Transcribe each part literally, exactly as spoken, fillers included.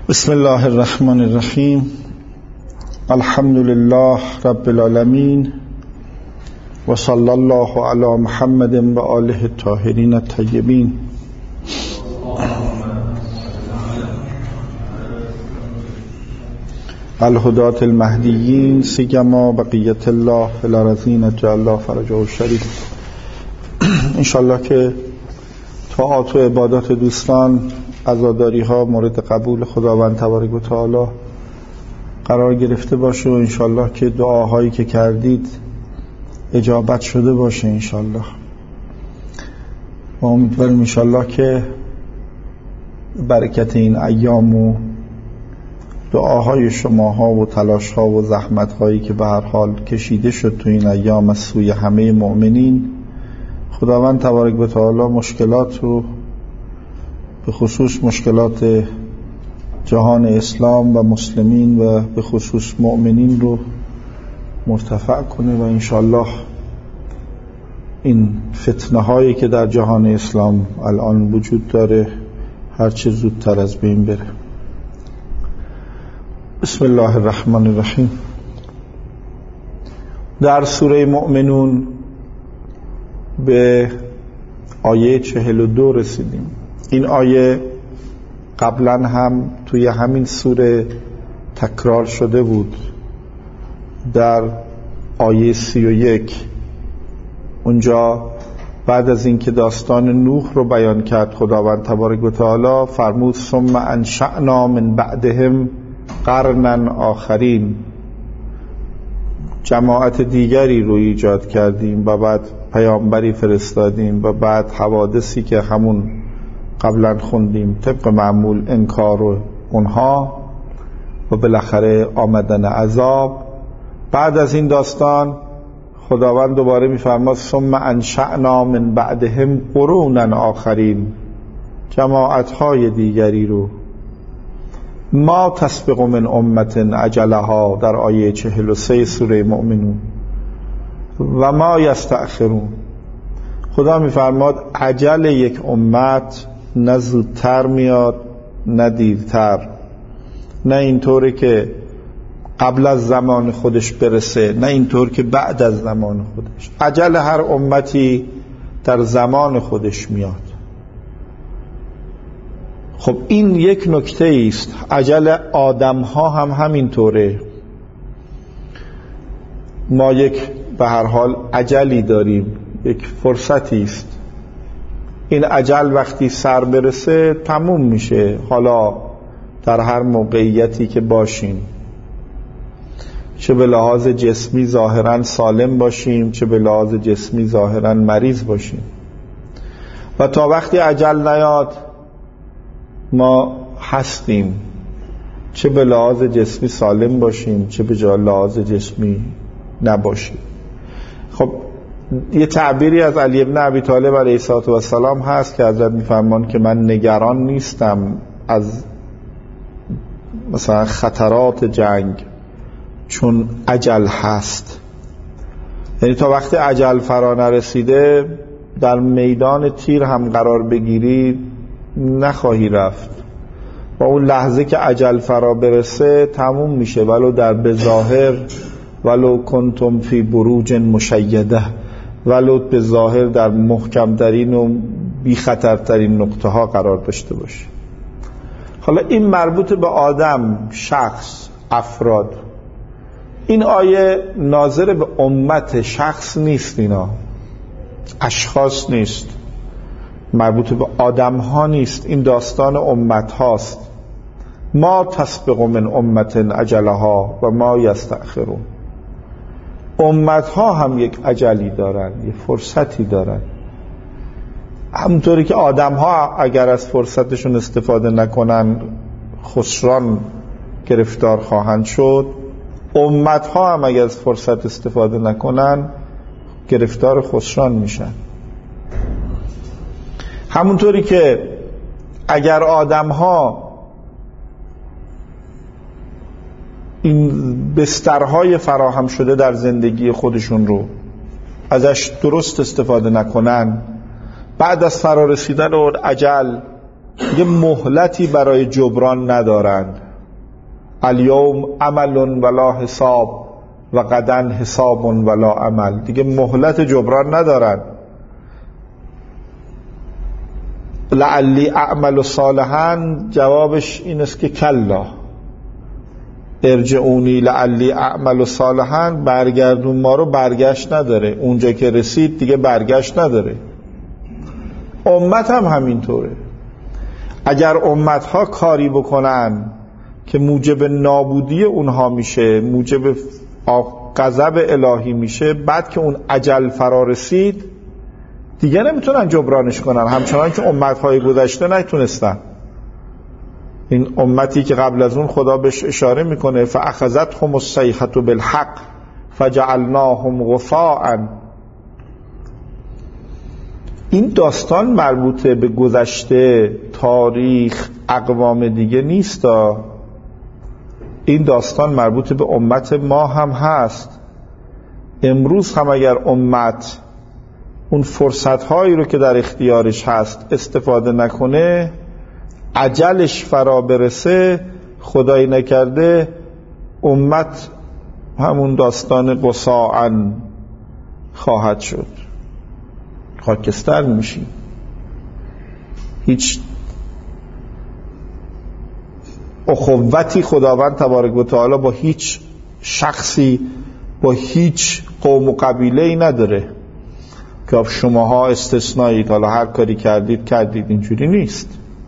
بسم الله الرحمن الرحیم. الحمد لله رب العالمین و صلی الله علی محمد و آله الطاهرین الطیبین. الهداة المهدیین سیما بقیت الله فی الارضین اجعل الله فرجه الشریف. انشالله که طاعات و عبادات دوستان، عزاداری ها مورد قبول خداوند تبارک و تعالی قرار گرفته باشه و انشالله که دعاهایی که کردید اجابت شده باشه انشالله. و امیدواریم انشالله که برکت این ایام و دعاهای شماها و تلاشها و زحمتهایی که به هر حال کشیده شد تو این ایام از سوی همه مؤمنین، خداوند تبارک و تعالی مشکلات رو به خصوص مشکلات جهان اسلام و مسلمین و به خصوص مؤمنین رو مرتفع کنه و انشالله این فتنه هایی که در جهان اسلام الان وجود داره هرچه زودتر از بین بره. بسم الله الرحمن الرحیم. در سوره مؤمنون به آیه چهل و دو رسیدیم. این آیه قبلا هم توی همین سوره تکرار شده بود. در آیه سی و یک اونجا بعد از اینکه داستان نوح رو بیان کرد خداوند تبارک و تعالی فرمود ثم انشأنا من بعدهم قرنا آخرین، جماعت دیگری رو ایجاد کردیم و بعد پیامبری فرستادیم و بعد حوادثی که همون قبلا خوندیم طبق معمول انکار و اونها و بالاخره آمدن عذاب. بعد از این داستان خداوند دوباره میفرماد ثم انشأنا من بعدهم قرونا آخرین، جماعت‌های دیگری رو. ما تسبق من امت اجلها در آیه چهل و سه سوره مؤمنون و ما یستأخرون. خدا میفرماد اجل یک امت نه زودتر میاد نه دیرتر، نه اینطوری که قبل از زمان خودش برسه نه اینطور که بعد از زمان خودش. اجل هر امتی در زمان خودش میاد. خب این یک نکته است. اجل آدم ها هم همینطوره. ما یک به هر حال اجلی داریم، یک فرصتی است. این اجل وقتی سر برسه تموم میشه. حالا در هر موقعیتی که باشیم، چه به لحاظ جسمی ظاهرا سالم باشیم چه به لحاظ جسمی ظاهرا مریض باشیم، و تا وقتی اجل نیاد ما هستیم، چه به لحاظ جسمی سالم باشیم چه به لحاظ جسمی نباشیم. خب یه تعبیری از علی بن ابی طالب علیه السلام هست که حضرت میفرمان که من نگران نیستم از مثلا خطرات جنگ چون اجل هست. یعنی تا وقتی اجل فرا نرسیده در میدان تیر هم قرار بگیری نخواهی رفت. با اون لحظه که اجل فرا برسه تموم میشه، ولو در بظاهر ولو کنتم فی بروج مشیده، ولو به ظاهر در محکم ترین و بی خطرترین نقطه ها قرار داشته باشه. حالا این مربوط به آدم، شخص، افراد. این آیه ناظر به امت، شخص نیست، اینا اشخاص نیست، مربوط به آدم ها نیست. این داستان امت هاست. ما تسبق من امت اجلها و ما یستأخرون. امت ها هم یک اجلی دارن، یک فرصتی دارن. همونطوری که آدم ها اگر از فرصتشون استفاده نکنن خسران گرفتار خواهند شد، امت ها هم اگر از فرصت استفاده نکنن گرفتار خسران میشن. همونطوری که اگر آدم ها این بسترهای فراهم شده در زندگی خودشون رو ازش درست استفاده نکنن، بعد از فرا رسیدن اون اجل دیگه مهلتی برای جبران ندارند. الیوم عمل ولا حساب و غدا حساب ولا عمل. دیگه مهلت جبران ندارند. لعلی اعمل صالحا جوابش این است که کلا، ارجعونی لعلی اعمل صالحا برگردون ما رو، برگشت نداره. اونجا که رسید دیگه برگشت نداره. امت هم همینطوره. اگر امت ها کاری بکنن که موجب نابودی اونها میشه، موجب غضب الهی میشه، بعد که اون اجل فرا رسید دیگه نمیتونن جبرانش کنن، همچنان که امت های گذشته نتونستن. این امتی که قبل از اون خدا بهش اشاره میکنه فاخذتهم الصیحة بالحق فجعلناهم غثاء. این داستان مربوط به گذشته، تاریخ، اقوام دیگه نیست. این داستان مربوط به امت ما هم هست. امروز هم اگر امت اون فرصت‌هایی رو که در اختیارش هست استفاده نکنه، اجلش فرا برسه، خدایی نکرده امت همون داستان غثاء خواهد شد، خاکستر میشیم. هیچ اخوتی خداوند تبارک و تعالی با هیچ شخصی، با هیچ قوم و قبیله‌ای نداره که شماها استثنایید، حالا هر کاری کردید کردید. اینجوری نیست.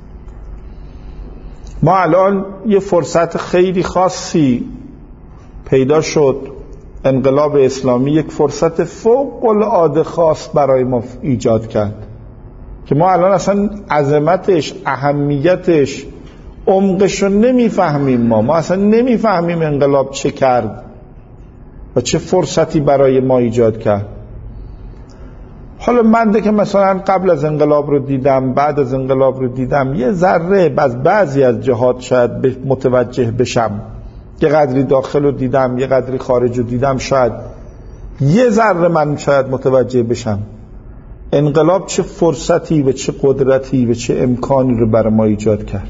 ما الان یه فرصت خیلی خاصی پیدا شد. انقلاب اسلامی یک فرصت فوق العاده خاص برای ما ایجاد کرد که ما الان اصلا عظمتش، اهمیتش، عمقش رو نمیفهمیم. ما ما اصلا نمیفهمیم انقلاب چه کرد و چه فرصتی برای ما ایجاد کرد. حالا من ده که مثلا قبل از انقلاب رو دیدم، بعد از انقلاب رو دیدم، یه ذره از بعضی از جهات شاید متوجه بشم. یه قدری داخل رو دیدم، یه قدری خارج رو دیدم، شاید یه ذره من شاید متوجه بشم انقلاب چه فرصتی و چه قدرتی و چه امکانی رو برای ما ایجاد کرد.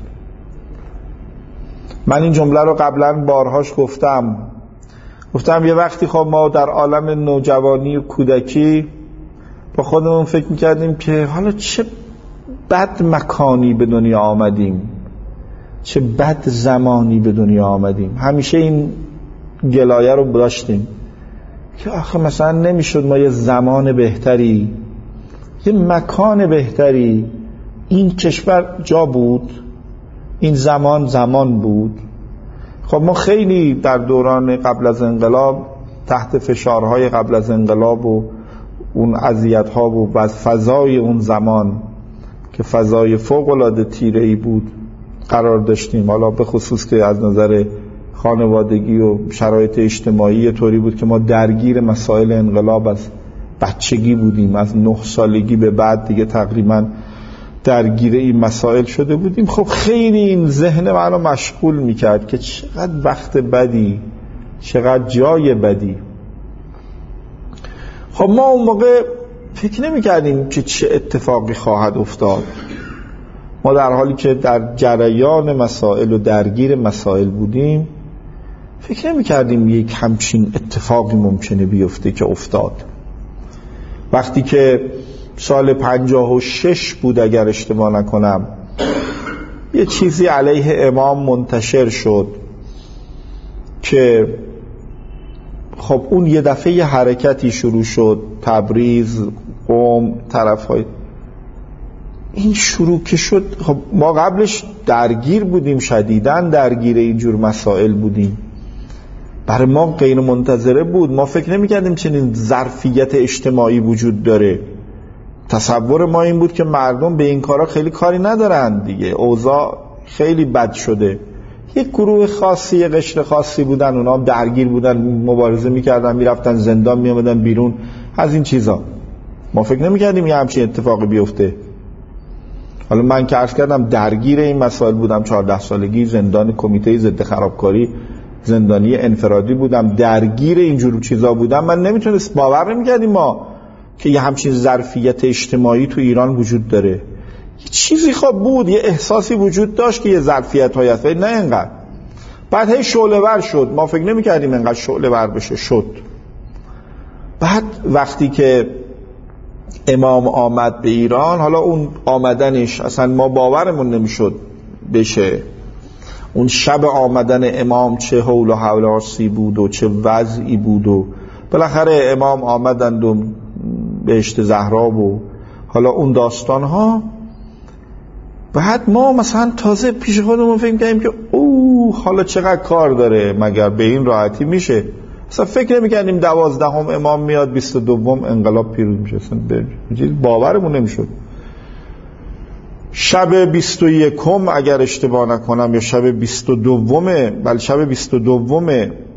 من این جمله رو قبلا بارهاش گفتم گفتم یه وقتی خب ما در عالم نوجوانی و کودکی با خودمون فکر میکردیم که حالا چه بد مکانی به دنیا آمدیم، چه بد زمانی به دنیا آمدیم. همیشه این گلایه رو داشتیم که آخه مثلا نمیشد ما یه زمان بهتری، یه مکان بهتری، این کشور جا بود، این زمان زمان بود. خب ما خیلی در دوران قبل از انقلاب تحت فشارهای قبل از انقلاب و اون اذیت‌ها و از فضای اون زمان که فضای فوق‌العاده تیره‌ای بود قرار داشتیم. حالا به خصوص که از نظر خانوادگی و شرایط اجتماعی طوری بود که ما درگیر مسائل انقلاب از بچگی بودیم، از نه سالگی به بعد دیگه تقریبا درگیر این مسائل شده بودیم. خب خیلی این ذهن منو مشغول میکرد که چقدر وقت بدی، چقدر جای بدی. خب ما اون موقع فکر نمی کردیم که چه اتفاقی خواهد افتاد. ما در حالی که در جریان مسائل و درگیر مسائل بودیم فکر نمی کردیم یک همچین اتفاقی ممکنه بیفته که افتاد. وقتی که سال پنجاه و شش بود اگر اشتباه نکنم، یه چیزی علیه امام منتشر شد که خب اون یه دفعه یه حرکتی شروع شد، تبریز، قم، طرفای این شروع که شد. خب ما قبلش درگیر بودیم، شدیداً درگیر اینجور مسائل بودیم، برای ما غیر منتظره بود. ما فکر نمی کردیم چنین ظرفیت اجتماعی وجود داره. تصور ما این بود که مردم به این کارا خیلی کاری ندارن دیگه، اوضاع خیلی بد شده. یک گروه خاصی، یک قشر خاصی بودن، اونا هم درگیر بودن، مبارزه میکردن، میرفتن زندان، میامدن بیرون، از این چیزا. ما فکر نمیکردیم یه همچین اتفاقی بیفته. حالا من که عرض کردم درگیر این مسائل بودم، چهارده سالگی زندان کمیته ضد خرابکاری، زندانی انفرادی بودم، درگیر اینجور چیزا بودم. من نمیتونست باور نمیکردیم ما که یه همچین ظرفیت اجتماعی تو ایران وجود داره، یه چیزی خب بود، یه احساسی وجود داشت که یه ظرفیت های هست، نه اینقدر. بعد هی شعله ور شد، ما فکر نمی کردیم اینقدر شعله ور بشه، شد. بعد وقتی که امام آمد به ایران، حالا اون آمدنش اصلا ما باورمون نمیشد بشه. اون شب آمدن امام چه حول و حواسی بود و چه وضعی بود و بالاخره امام آمدند و بهشت زهرا و حالا اون داستان ها. بعد ما مثلا تازه پیش خودمون فکر کردیم که اوه حالا چقدر کار داره، مگر به این راحتی میشه؟ اصلا فکر نمی‌کردیم دوازدهم امام میاد بیست و دوم انقلاب پیروز میشه، اصلا باورمون نمیشد. شب بیست و یکم اگر اشتباه نکنم یا شب بیست و دوم، بله شب بیست و دوم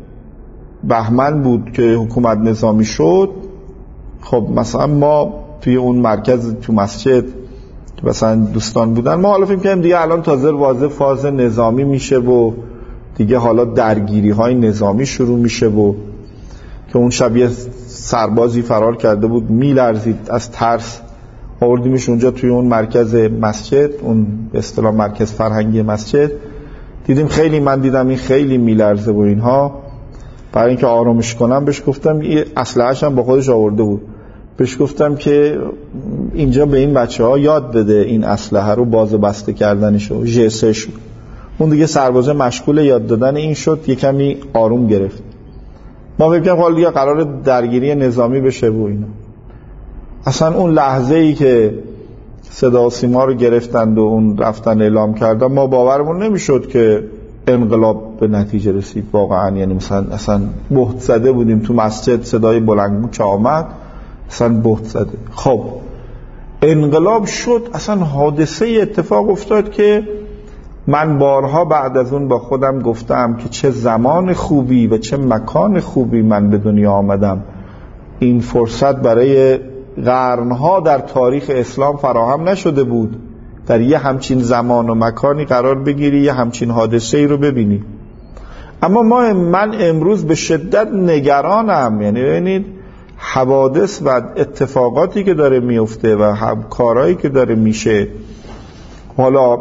بهمن بود که حکومت نظامی شد. خب مثلا ما توی اون مرکز تو مسجد مثلا دوستان بودن، ما حالا فکر کردیم دیگه الان تازه واضح فاز نظامی میشه و دیگه حالا درگیری های نظامی شروع میشه و که اون شب یه سربازی فرار کرده بود میلرزید از ترس، آوردیمش اونجا توی اون مرکز مسجد، اون به اصطلاح مرکز فرهنگی مسجد. دیدیم خیلی، من دیدم این خیلی میلرزه و اینها. برای اینکه آرامش کنم بهش گفتم، این اسلحه‌اش هم با خودش آورده بود، بهش گفتم که اینجا به این بچه‌ها یاد بده این اسلحه رو باز و بسته کردنشو، جسش. اون دیگه سربازه مشغول یاد دادن این شد، یه کمی آروم گرفت. ما فکر کنم حالا دیگه قرار درگیری نظامی بشه و اینا. اصلا اون لحظه ای که صدا و سیما رو گرفتند و اون رفتن اعلام کردن، ما باورمون نمیشد که انقلاب به نتیجه رسید واقعا. یعنی مثلا اصلا بهت زده بودیم تو مسجد، صدای بلند که آمد اصلا بهت زده. خب انقلاب شد، اصلا حادثه اتفاق افتاد که من بارها بعد از اون با خودم گفتم که چه زمان خوبی و چه مکان خوبی من به دنیا آمدم. این فرصت برای قرنها در تاریخ اسلام فراهم نشده بود، در یه همچین زمان و مکانی قرار بگیری، یه همچین حادثه ای رو ببینی. اما ما من امروز به شدت نگرانم، یعنی ببینید حوادث و اتفاقاتی که داره میفته و کارهایی که داره میشه. حالا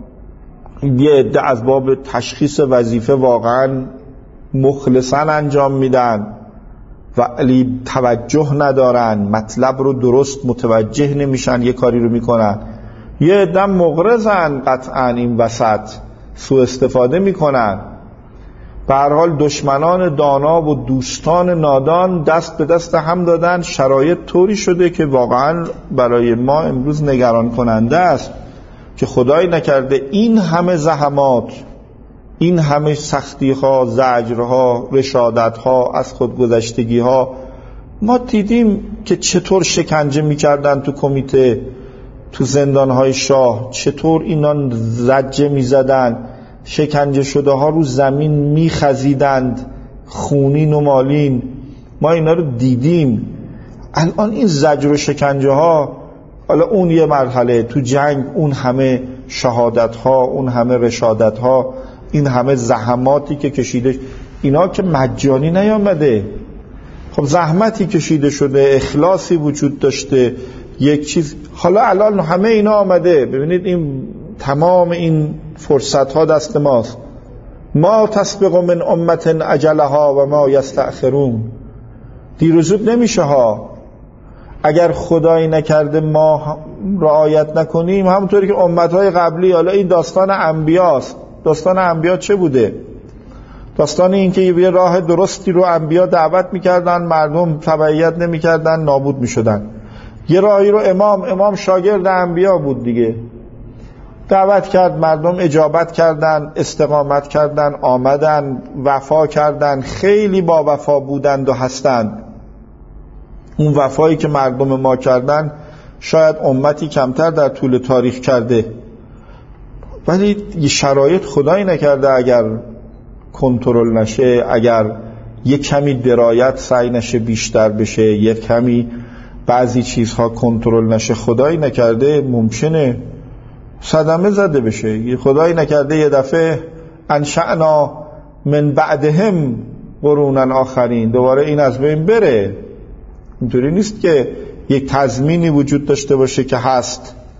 یه عده از باب تشخیص وظیفه واقعا مخلصاً انجام میدن ولی توجه ندارن، مطلب رو درست متوجه نمیشن، یه کاری رو میکنن. یه عده مغرضن قطعاً این وسط، سوء استفاده میکنن. به هر حال دشمنان دانا و دوستان نادان دست به دست هم دادن، شرایط طوری شده که واقعا برای ما امروز نگران کننده است که خدای نکرده این همه زحمات، این همه سختی ها، زجر ها، رشادت ها، از خودگذشتگی ها، ما دیدیم که چطور شکنجه میکردن تو کمیته، تو زندان های شاه، چطور اینا زجه میزدن، شکنجه شده ها رو زمین میخزیدند خونین و مالین. ما اینا رو دیدیم. الان این زجر و شکنجه ها، حالا اون یه مرحله، تو جنگ اون همه شهادت ها، اون همه رشادت ها، این همه زحماتی که کشیده، اینا که مجانی نیامده. خب زحمتی کشیده شده، اخلاصی وجود داشته، یک چیز. حالا الان همه اینا آمده. ببینید این تمام این فرصت ها دست ماست. ما تسبق من امت اجلها و ما یستأخرون. دیر و زود نمیشه ها. اگر خدایی نکرده ما رعایت نکنیم، همونطوری که امتهای قبلی. حالا این داستان انبیاست. داستان انبیا چه بوده؟ داستان این که یه راه درستی رو انبیا دعوت میکردن، مردم تبعیت نمیکردن، نابود میشدن. یه راهی رو امام امام شاگرد انبیا بود دیگه، دعوت کرد، مردم اجابت کردن، استقامت کردن، آمدن، وفا کردن، خیلی با وفا بودند و هستند. اون وفایی که مردم ما کردن شاید امتی کمتر در طول تاریخ کرده. ولی یه شرایط خدایی نکرده اگر کنترل نشه، اگر یه کمی درایت سعی نشه بیشتر بشه، یه کمی بعضی چیزها کنترل نشه، خدایی نکرده ممکنه صدمه زده بشه. خدایی نکرده یه دفعه انشأنا من بعدهم قرونا آخرین، دوباره این از بین بره. اینطوری نیست که یک تضمینی وجود داشته باشه که هست.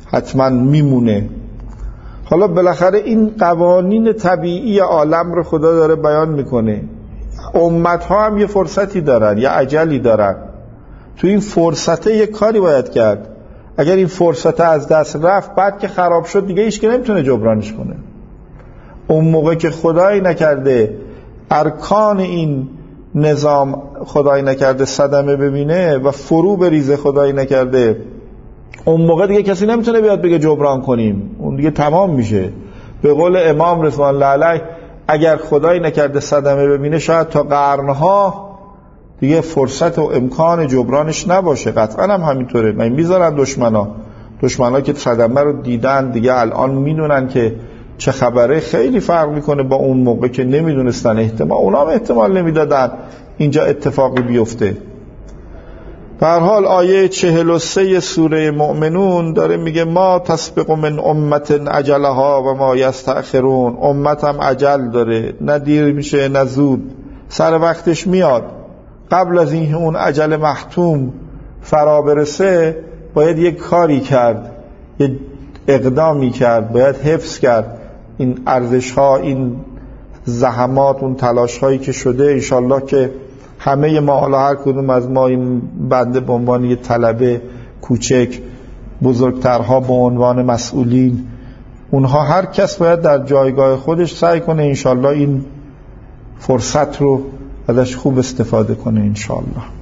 حتما میمونه. حالا بالاخره این قوانین طبیعی عالم رو خدا داره بیان میکنه. امتها هم یه فرصتی دارن، یه اجلی دارن، تو این فرصته یه کاری باید کرد. اگر این فرصته از دست رفت، بعد که خراب شد دیگه هیچ که نمیتونه جبرانش کنه. اون موقع که خدایی نکرده ارکان این نظام خدایی نکرده صدمه ببینه و فرو بریزه خدایی نکرده، اون موقع دیگه کسی نمیتونه بیاد بگه جبران کنیم، اون دیگه تمام میشه. به قول امام رضوان الله علیه اگر خدایی نکرده صدمه ببینه شاید تا قرنها دیگه فرصت و امکان جبرانش نباشه. قطعا هم همینطوره. من میذارن دشمنا دشمنا که صدمه رو دیدن دیگه الان میدونن که چه خبره، خیلی فرق میکنه با اون موقع که نمیدونستن. احتمال اونا هم احتمال نمیدادن اینجا اتفاقی بیفته. به هر حال آیه چهل و سه سوره مؤمنون داره میگه ما تسبق من امت اجلها و ما یستأخرون. امتم اجل داره، نه دیر میشه نه زود، سر وقتش میاد. قبل از این اون اجل محتوم فرا برسه باید یک کاری کرد، یک اقدامی کرد، باید حفظ کرد این ارزش ها، این زحمات، اون تلاش هایی که شده. انشالله که همه ما، حالا هر کدوم از ما، این بنده به عنوان یه طلبه کوچک، بزرگترها به عنوان مسئولین، اونها هر کس باید در جایگاه خودش سعی کنه انشالله این فرصت رو ازش خوب استفاده کنه انشالله.